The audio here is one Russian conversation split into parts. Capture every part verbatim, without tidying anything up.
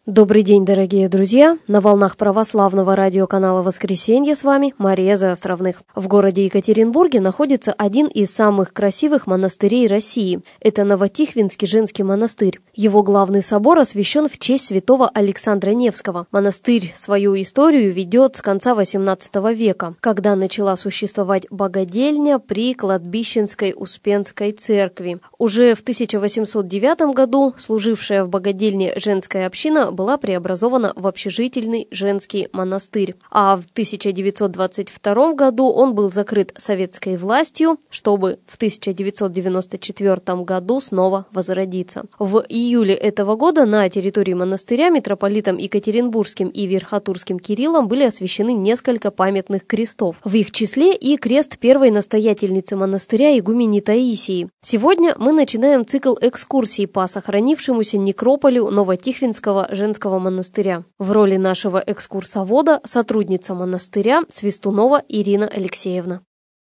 Добрый день, дорогие друзья! На волнах православного радиоканала «Воскресенье» с вами Мария Заостровных. В городе Екатеринбурге находится один из самых красивых монастырей России. Это Новотихвинский женский монастырь. Его главный собор освящен в честь святого Александра Невского. Монастырь свою историю ведет с конца восемнадцатого века, когда начала существовать богадельня при Кладбищенской Успенской церкви. Уже в тысяча восемьсот девятом году служившая в богадельне женская община была преобразована в общежительный женский монастырь, а в тысяча девятьсот двадцать втором году он был закрыт советской властью, чтобы в тысяча девятьсот девяносто четвёртом году снова возродиться. В июле этого года на территории монастыря митрополитом Екатеринбургским и Верхотурским Кириллом были освящены несколько памятных крестов. В их числе и крест первой настоятельницы монастыря игумени Таисии. Сегодня мы начинаем цикл экскурсий по сохранившемуся некрополю Новотихвинского женского монастыря. В роли нашего экскурсовода сотрудница монастыря Свистунова Ирина Алексеевна.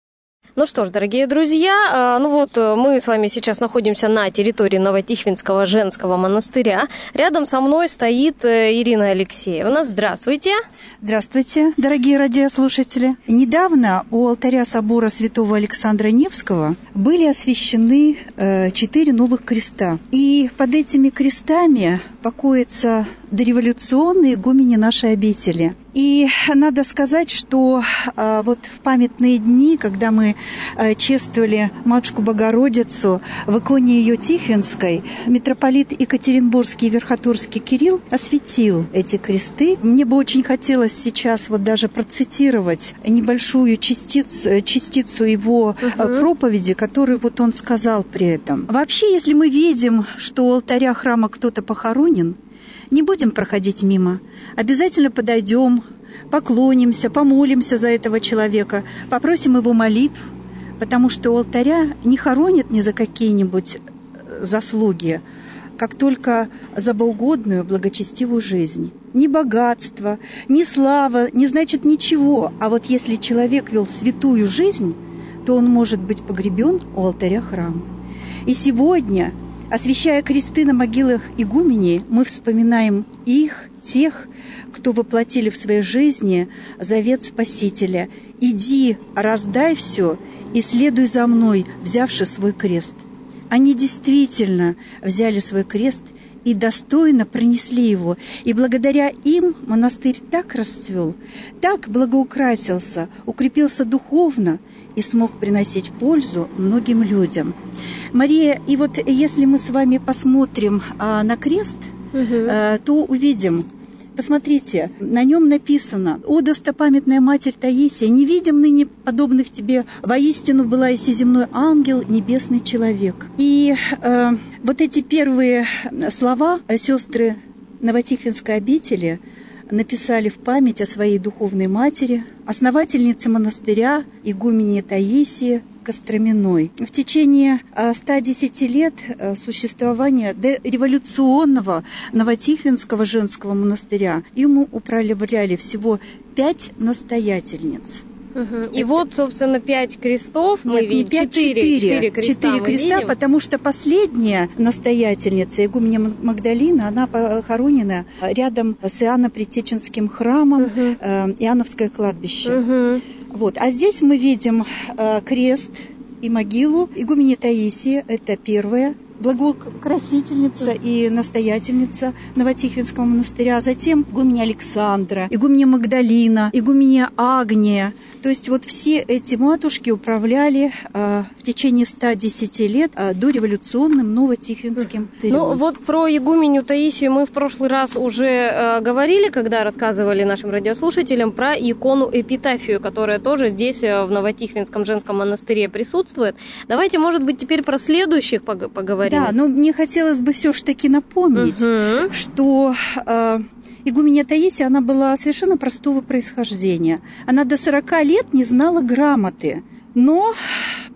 Ну что ж, дорогие друзья, ну вот мы с вами сейчас находимся на территории Новотихвинского женского монастыря. Рядом со мной стоит Ирина Алексеевна. Здравствуйте. Здравствуйте, дорогие радиослушатели. Недавно у алтаря собора святого Александра Невского были освящены э, четыре новых креста. И под этими крестами покоятся дореволюционные игумени нашей обители. И надо сказать, что а, вот в памятные дни, когда мы а, чествовали Матушку Богородицу в иконе ее Тихвинской, митрополит Екатеринбургский и Верхотурский Кирилл осветил эти кресты. Мне бы очень хотелось сейчас вот даже процитировать небольшую частицу, частицу его угу. проповеди, которую вот он сказал при этом. Вообще, если мы видим, что у алтаря храма кто-то похоронен, не будем проходить мимо. Обязательно подойдем, поклонимся, помолимся за этого человека, попросим его молитв, потому что у алтаря не хоронят ни за какие-нибудь заслуги, как только за богоугодную, благочестивую жизнь. Ни богатство, ни слава, не значит ничего. А вот если человек вел святую жизнь, то он может быть погребен у алтаря храма. И сегодня, освящая кресты на могилах игуменей, мы вспоминаем их, тех, кто воплотили в своей жизни завет Спасителя. «Иди, раздай все и следуй за мной, взявши свой крест». Они действительно взяли свой крест и достойно пронесли его. И благодаря им монастырь так расцвел, так благоукрасился, укрепился духовно и смог приносить пользу многим людям. Мария, и вот если мы с вами посмотрим а, на крест, угу. а, то увидим, посмотрите, на нем написано: «О, достопамятная Матерь Таисия, не видим ныне подобных тебе, воистину была и всеземной ангел, небесный человек». И а, вот эти первые слова сестры Новотихвинской обители написали в память о своей духовной матери, основательнице монастыря, игумени Таисии Костроминой. В течение ста десяти лет существования революционного Новотихвинского женского монастыря ему управляли всего пять настоятельниц. Угу. И это... вот, собственно, пять крестов. Нет, мы видим. Не пять, четыре. Четыре креста, четыре креста видим. Потому что последняя настоятельница, игуменя Магдалина, она похоронена рядом с Иоанно-Предтеченским храмом, угу. э, Иоанновское кладбище. Угу. Вот. А здесь мы видим э, крест и могилу игумени Таисии, это первая благоукрасительница и настоятельница Новотихвинского монастыря, а затем игуменя Александра, игуменя Магдалина, игуменя Агния. То есть вот все эти матушки управляли э, в течение ста десяти лет э, дореволюционным Новотихвинским монастырем. Ну вот про игуменю Таисию мы в прошлый раз уже э, говорили, когда рассказывали нашим радиослушателям про икону Эпитафию, которая тоже здесь э, в Новотихвинском женском монастыре присутствует. Давайте, может быть, теперь про следующих поговорим. Да, но мне хотелось бы все-таки напомнить, угу. что э, игуменя Таисия, она была совершенно простого происхождения. Она до сорока лет не знала грамоты, но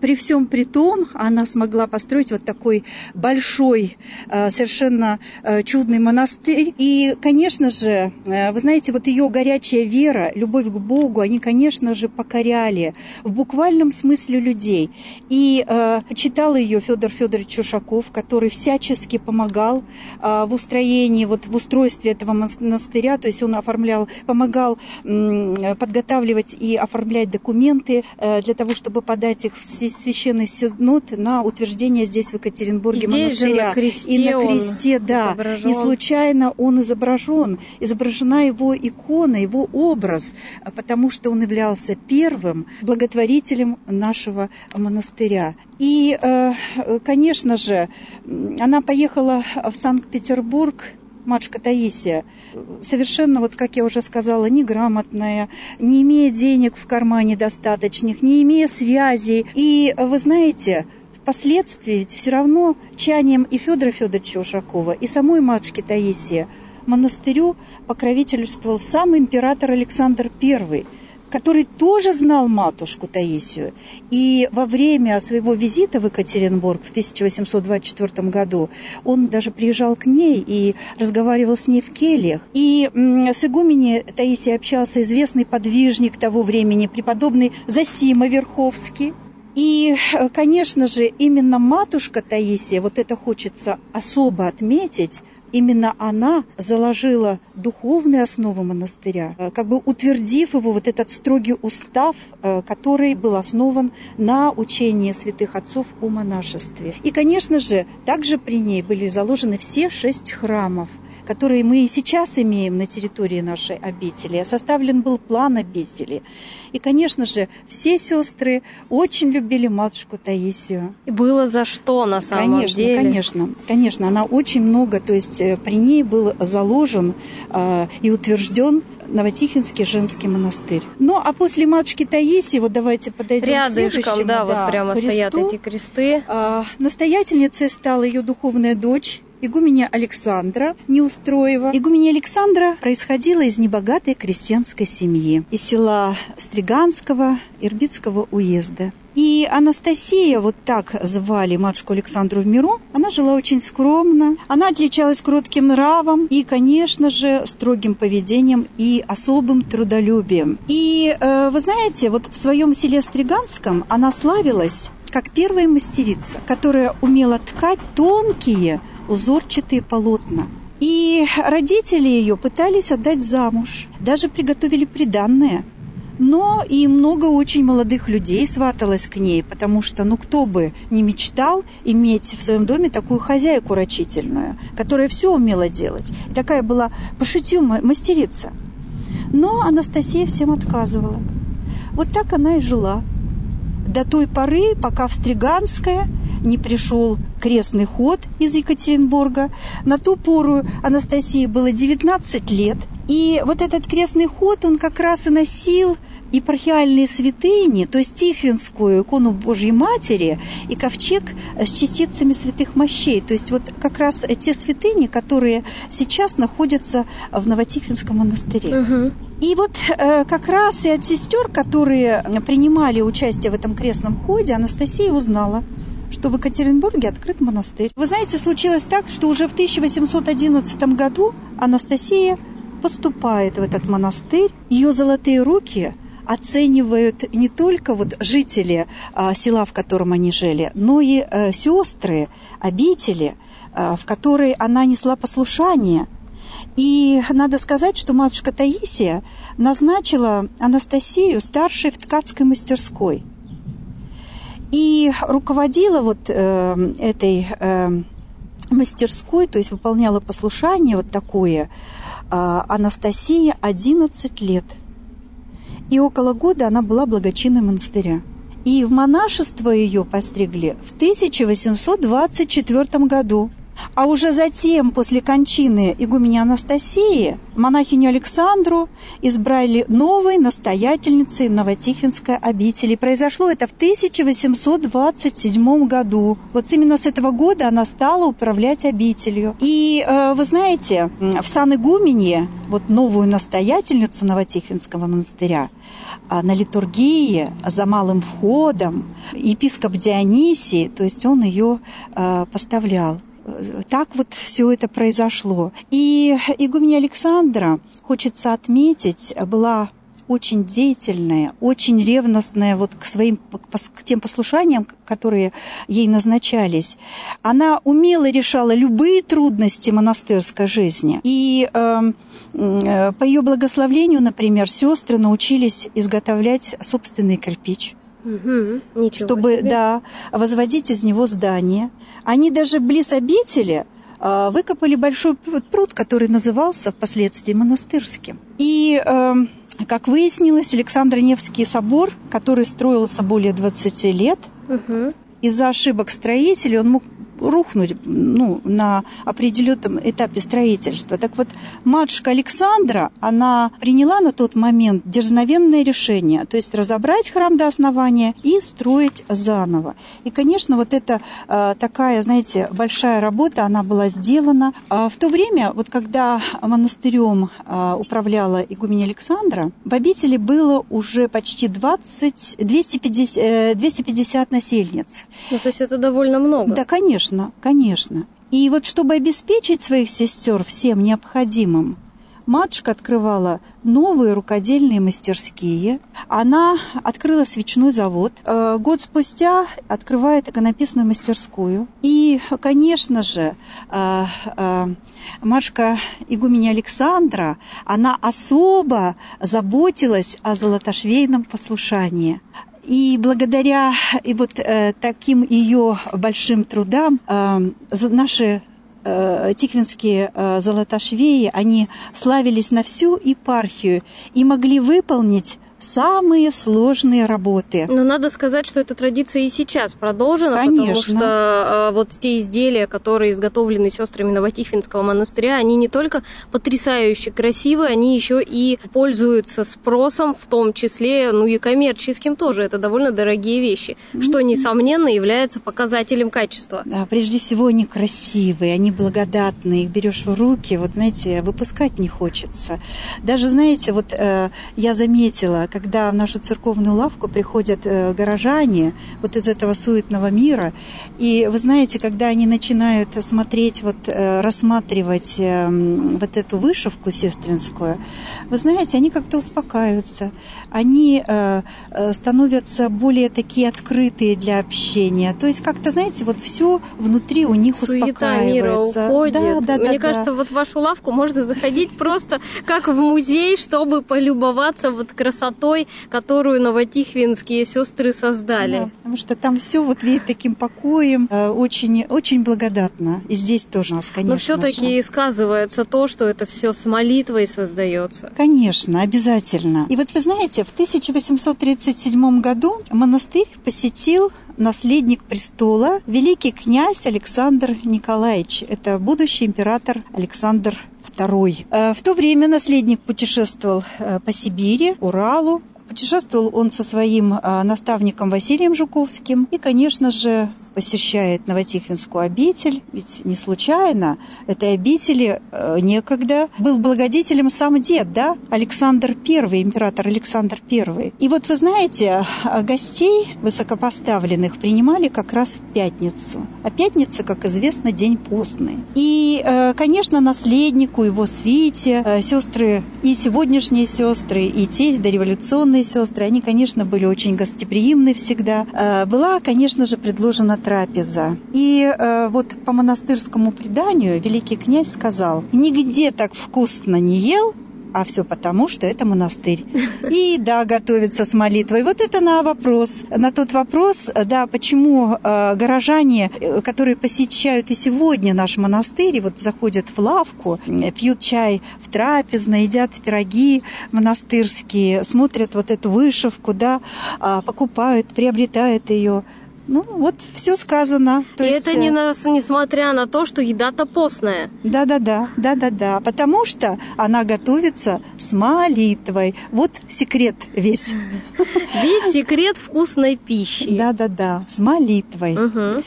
при всем при том она смогла построить вот такой большой, совершенно чудный монастырь. И, конечно же, вы знаете, вот ее горячая вера, любовь к Богу, они, конечно же, покоряли в буквальном смысле людей. И э, читал ее Федор Федорович Ушаков, который всячески помогал э, в устроении, вот в устройстве этого монастыря, то есть он оформлял, помогал э, подготавливать и оформлять документы э, для того, чтобы подать их в Священный Синод на утверждение здесь, в Екатеринбурге, здесь монастыря. Же на кресте и на кресте, да. Изображен. Не случайно он изображен. Изображена его икона, его образ, потому что он являлся первым благотворителем нашего монастыря. И, конечно же, она поехала в Санкт-Петербург, матушка Таисия, совершенно, вот как я уже сказала, неграмотная, не имея денег в кармане достаточных, не имея связей. И, вы знаете, впоследствии ведь все равно чаянием и Федора Федоровича Ушакова, и самой матушки Таисии монастырю покровительствовал сам император Александр Первый, который тоже знал матушку Таисию. И во время своего визита в Екатеринбург в тысяча восемьсот двадцать четвёртом году он даже приезжал к ней и разговаривал с ней в кельях. И с игуменей Таисией общался известный подвижник того времени, преподобный Зосима Верховский. И, конечно же, именно матушка Таисия, вот это хочется особо отметить, именно она заложила духовные основы монастыря, как бы утвердив его, вот этот строгий устав, который был основан на учении святых отцов о монашестве. И, конечно же, также при ней были заложены все шесть храмов, которые мы и сейчас имеем на территории нашей обители. Составлен был план обители. И, конечно же, все сестры очень любили матушку Таисию. И было за что на самом конечно, деле. Конечно, конечно. Она очень много, то есть при ней был заложен э, и утвержден Новотихинский женский монастырь. Ну, а после матушки Таисии, вот давайте подойдем рядышком, к следующему. да, да, вот прямо кресту. Стоят эти кресты. Э, настоятельницей стала ее духовная дочь, игуменья Александра Неустроева. Игуменья Александра происходила из небогатой крестьянской семьи, из села Стриганского Ирбитского уезда. И Анастасия, вот так звали матушку Александру в миру, она жила очень скромно, она отличалась кротким нравом и, конечно же, строгим поведением и особым трудолюбием. И, э, вы знаете, вот в своем селе Стриганском она славилась как первая мастерица, которая умела ткать тонкие узорчатые полотна. И родители ее пытались отдать замуж, даже приготовили приданное. Но и много очень молодых людей сваталось к ней, потому что, ну, кто бы не мечтал иметь в своем доме такую хозяйку рачительную, которая все умела делать. И такая была по шитью мастерица. Но Анастасия всем отказывала. Вот так она и жила. До той поры, пока в Стриганское не пришел крестный ход из Екатеринбурга. На ту пору Анастасии было девятнадцать лет. И вот этот крестный ход, он как раз и носил епархиальные святыни, то есть Тихвинскую икону Божьей Матери и ковчег с частицами святых мощей. То есть вот как раз те святыни, которые сейчас находятся в Новотихвинском монастыре. Угу. И вот э, как раз и от сестер, которые принимали участие в этом крестном ходе, Анастасия узнала, что в Екатеринбурге открыт монастырь. Вы знаете, случилось так, что уже в тысяча восемьсот одиннадцатом году Анастасия поступает в этот монастырь. Ее золотые руки оценивают не только вот жители а, села, в котором они жили, но и а, сестры обители, а, в которой она несла послушание. И надо сказать, что матушка Таисия назначила Анастасию старшей в ткацкой мастерской. И руководила вот э, этой э, мастерской, то есть выполняла послушание вот такое, э, Анастасия одиннадцать лет. И около года она была благочинной монастыря. И в монашество ее постригли в тысяча восемьсот двадцать четвёртом году. А уже затем, после кончины игумени Анастасии, монахиню Александру избрали новой настоятельницей Новотихвинской обители. Произошло это в тысяча восемьсот двадцать седьмом году. Вот именно с этого года она стала управлять обителью. И э, вы знаете, в сан игуменье, вот новую настоятельницу Новотихвинского монастыря, на литургии за малым входом епископ Дионисий, то есть он ее э, поставлял. Так вот все это произошло. И игуменья Александра, хочется отметить, была очень деятельная, очень ревностная вот к своим, к тем послушаниям, которые ей назначались. Она умело решала любые трудности монастырской жизни. И э, э, по ее благословению, например, сестры научились изготовлять собственный кирпич. Угу, чтобы, себе. да, возводить из него здание. Они даже близ обители э, выкопали большой пруд, который назывался впоследствии монастырским. И, э, как выяснилось, Александро-Невский собор, который строился более двадцати лет, угу. из-за ошибок строителей он мог рухнуть ну, на определенном этапе строительства. Так вот, матушка Александра, она приняла на тот момент дерзновенное решение, то есть разобрать храм до основания и строить заново. И, конечно, вот эта э, такая, знаете, большая работа, она была сделана. А в то время, вот когда монастырем э, управляла игуменья Александра, в обители было уже почти двадцать, двести пятьдесят, двести пятьдесят насельниц. Ну, то есть это довольно много. Да, конечно. Конечно. И вот чтобы обеспечить своих сестер всем необходимым, матушка открывала новые рукодельные мастерские. Она открыла свечной завод. Год спустя открывает иконописную мастерскую. И, конечно же, матушка игуменья Александра, она особо заботилась о золотошвейном послушании. И благодаря и вот э, таким ее большим трудам э, наши э, тихвинские э, золотошвеи, они славились на всю епархию и могли выполнить самые сложные работы. Но надо сказать, что эта традиция и сейчас продолжена, Конечно. Потому что э, вот те изделия, которые изготовлены сестрами Новотихвинского монастыря, они не только потрясающе красивые, они еще и пользуются спросом, в том числе, ну и коммерческим тоже. Это довольно дорогие вещи, mm-hmm. что, несомненно, является показателем качества. Да, прежде всего, они красивые, они благодатные, их берешь в руки, вот, знаете, выпускать не хочется. Даже, знаете, вот э, я заметила, когда в нашу церковную лавку приходят э, горожане вот из этого суетного мира, и вы знаете, когда они начинают смотреть, вот, э, рассматривать э, вот эту вышивку сестринскую, вы знаете, они как-то успокаиваются, они э, э, становятся более такие открытые для общения, то есть как-то, знаете, вот все внутри у них суета успокаивается. Мира уходит. Да, да, Мне да, кажется, да. вот в вашу лавку можно заходить просто как в музей, чтобы полюбоваться вот красотой, которую новотихвинские сестры создали. Да, потому что там все вот видит таким покоем, очень, очень благодатно. И здесь тоже у нас, конечно. Но все-таки сказывается то, что это все с молитвой создается. Конечно, обязательно. И вот вы знаете, в тысяча восемьсот тридцать седьмом году монастырь посетил наследник престола, великий князь Александр Николаевич. Это будущий император Александр Второй. В то время наследник путешествовал по Сибири, Уралу. Путешествовал он со своим наставником Василием Жуковским и, конечно же, посещает Новотихвинскую обитель, ведь не случайно этой обители э, некогда был благодетелем сам дед, да, Александр Первый, император Александр Первый. И вот вы знаете, гостей высокопоставленных принимали как раз в пятницу. А пятница, как известно, день постный. И, э, конечно, наследнику, его свите, э, сестры, и сегодняшние сестры, и те дореволюционные сестры, они, конечно, были очень гостеприимны всегда. Э, была, конечно же, предложена трапеза. И э, вот по монастырскому преданию великий князь сказал: нигде так вкусно не ел, а все потому, что это монастырь. И да, готовится с молитвой. Вот это на вопрос, на тот вопрос, да, почему э, горожане, которые посещают и сегодня наш монастырь, вот заходят в лавку, пьют чай в трапезной, едят пироги монастырские, смотрят вот эту вышивку, да, э, покупают, приобретают ее. Ну, вот все сказано. То И есть, это не на, несмотря на то, что еда-то постная. Да-да-да, да-да-да, потому что она готовится с молитвой. Вот секрет весь. Весь секрет вкусной пищи. Да-да-да, с молитвой. Угу.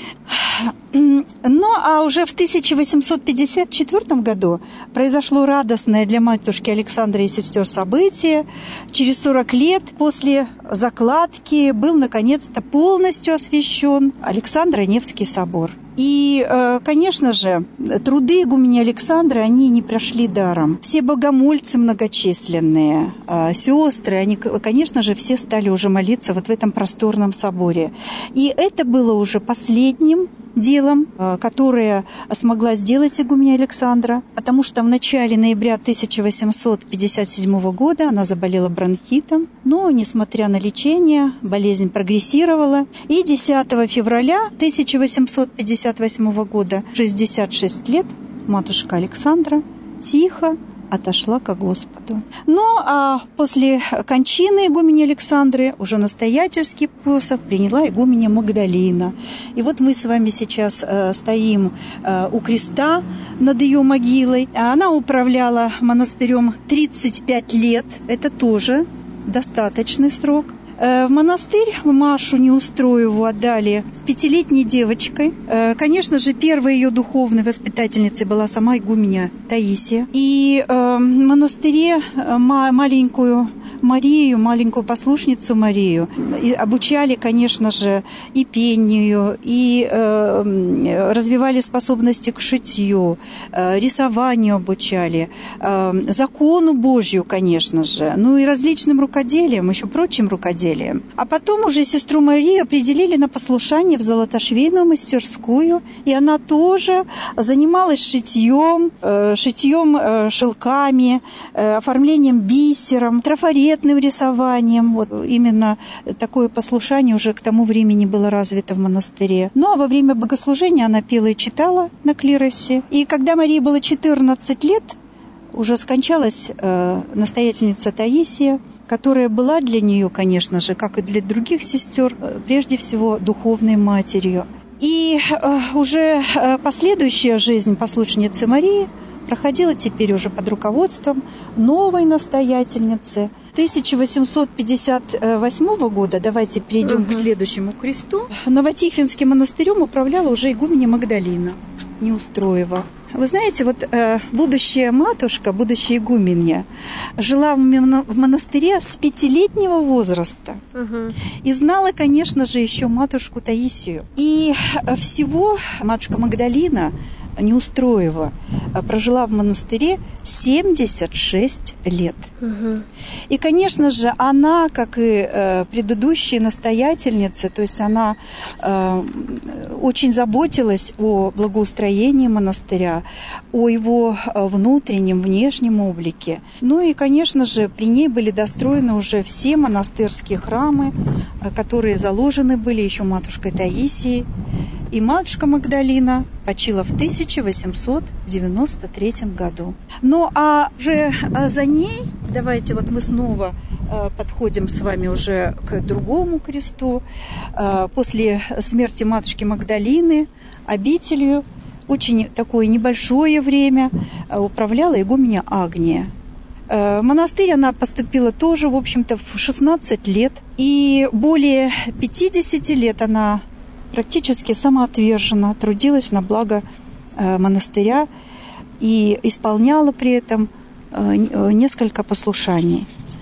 Ну, а уже в тысяча восемьсот пятьдесят четвёртом году произошло радостное для матушки Александры и сестер событие. Через сорок лет после закладки был, наконец-то, полностью освящен Александро-Невский собор. И, конечно же, труды игумени Александры, они не прошли даром. Все богомольцы многочисленные, сестры, они, конечно же, все стали уже молиться вот в этом просторном соборе. И это было уже последним делом, которое смогла сделать игуменя Александра, потому что в начале ноября тысяча восемьсот пятьдесят седьмого года она заболела бронхитом, но, несмотря на лечение, болезнь прогрессировала, и десятого февраля тысяча восемьсот пятьдесят восьмого года, шестьдесят шесть лет, матушка Александра тихо отошла ко Господу. Ну, а после кончины игумени Александры уже настоятельский посох приняла игуменя Магдалина. И вот мы с вами сейчас э, стоим э, у креста над ее могилой. Она управляла монастырем тридцать пять лет. Это тоже достаточный срок. В монастырь Машу Неустроеву отдали пятилетней девочкой. Конечно же, первой ее духовной воспитательницей была сама игуменя Таисия. И в монастыре маленькую Марию, маленькую послушницу Марию, и обучали, конечно же, и пению, и э, развивали способности к шитью, э, рисованию обучали, э, закону Божью, конечно же, ну и различным рукоделиям, еще прочим рукоделиям. А потом уже сестру Марию определили на послушание в золотошвейную мастерскую, и она тоже занималась шитьем, э, шитьем э, шелками, э, оформлением бисером, трафаретом, рисованием. Вот именно такое послушание уже к тому времени было развито в монастыре. Ну, а во время богослужения она пела и читала на клиросе. И когда Марии было четырнадцать лет, уже скончалась э, настоятельница Таисия, которая была для нее, конечно же, как и для других сестер, э, прежде всего духовной матерью. И э, уже э, последующая жизнь послушницы Марии проходила теперь уже под руководством новой настоятельницы. тысяча восемьсот пятьдесят восьмого года, давайте перейдем угу. к следующему кресту, Новотихвинским монастырем управляла уже игуменя Магдалина Неустроева. Вы знаете, вот э, будущая матушка, будущая игуменья, жила в, моно- в монастыре с пятилетнего возраста. Угу. И знала, конечно же, еще матушку Таисию. И всего матушка Магдалина Неустроева прожила в монастыре семьдесят шесть лет. Угу. И, конечно же, она, как и э, предыдущие настоятельницы, то есть она э, очень заботилась о благоустроении монастыря, о его внутреннем, внешнем облике. Ну и, конечно же, при ней были достроены уже все монастырские храмы, которые заложены были еще матушкой Таисией. И матушка Магдалина почила в тысяча восемьсот девяносто третьем году. Ну, а уже за ней, давайте вот мы снова подходим с вами уже к другому кресту. После смерти матушки Магдалины обителью очень такое небольшое время управляла игуменя Агния. В монастырь она поступила тоже, в общем-то, в шестнадцать лет. И более пятьдесят лет она практически самоотверженно трудилась на благо э, монастыря и исполняла при этом э, несколько послушаний.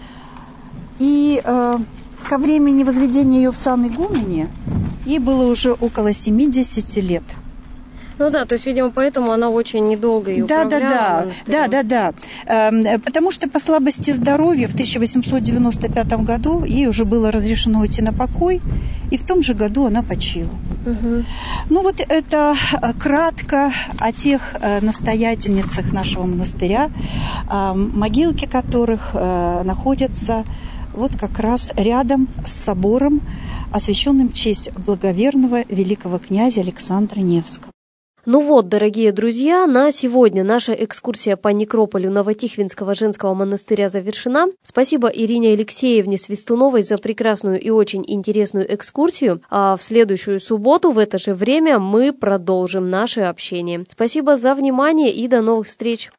И э, ко времени возведения ее в сан игумени ей было уже около семидесяти лет. Ну да, то есть, видимо, поэтому она очень недолго и да, управляла. Да, да, да, да, да. Потому что по слабости здоровья в тысяча восемьсот девяносто пятом году ей уже было разрешено уйти на покой, и в том же году она почила. Угу. Ну вот это кратко о тех настоятельницах нашего монастыря, могилки которых находятся вот как раз рядом с собором, освященным в честь благоверного великого князя Александра Невского. Ну вот, дорогие друзья, на сегодня наша экскурсия по некрополю Новотихвинского женского монастыря завершена. Спасибо Ирине Алексеевне Свистуновой за прекрасную и очень интересную экскурсию. А в следующую субботу в это же время мы продолжим наше общение. Спасибо за внимание и до новых встреч!